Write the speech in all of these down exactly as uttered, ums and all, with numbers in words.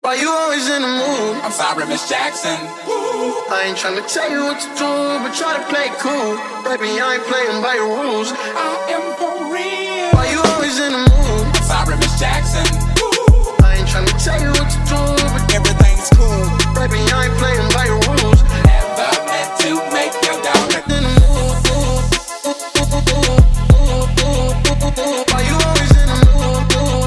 Why you always in the mood? I'm sorry, Miss Jackson. I ain't tryna tell you what to do, but try to play cool. Baby, I ain't playing by your rules. I am for real. Why you always in the mood? I'm sorry, Miss Jackson. I ain't tryna tell you what to do, but everything's cool. Baby, I ain't playing by your rules. Never meant to make your daughter in the mood. Why you always in the mood?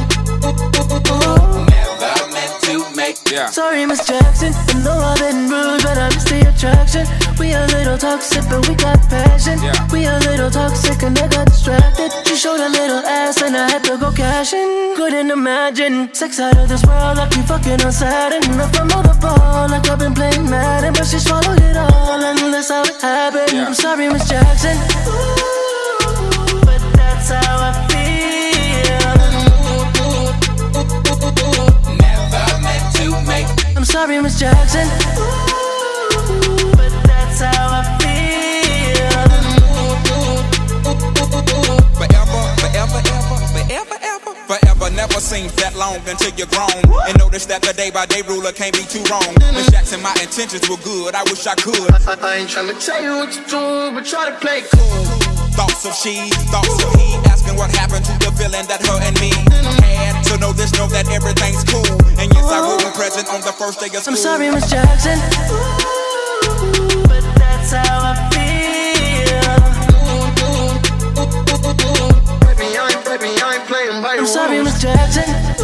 Never meant to make. Yeah. Sorry, Miss Jackson. I know I've been rude, but I miss the attraction. We a little toxic, but we got passion. Yeah. We a little toxic, and I got distracted. She showed a little ass, and I had to go cash in. Couldn't imagine sex out of this world, like we fucking on Saturn. If I'm on the ball, like I've been playing Madden, but she swallowed it all, and that's how it happened. Yeah. I'm sorry, Miss Jackson. Ooh, but that's how I feel. Never meant to make. I'm sorry, Miss Jackson. Ooh, but that's how I feel. Forever, forever, ever, forever, ever, forever never seems that long until you're grown. And notice that the day by day ruler can't be too wrong. Miss Jackson, my intentions were good. I wish I could. I, I ain't tryna tell you what to do, but try to play cool. Thoughts of she, thoughts of he, asking what happened to the feeling that her and me had. To know this, know that everything's cool. And yes, I will be present on the first day of school. I'm sorry, Miss Jackson. Ooh, but that's how I feel. Baby, I ain't, baby, I ain't playing by your I'm sorry, rules. Miss Jackson.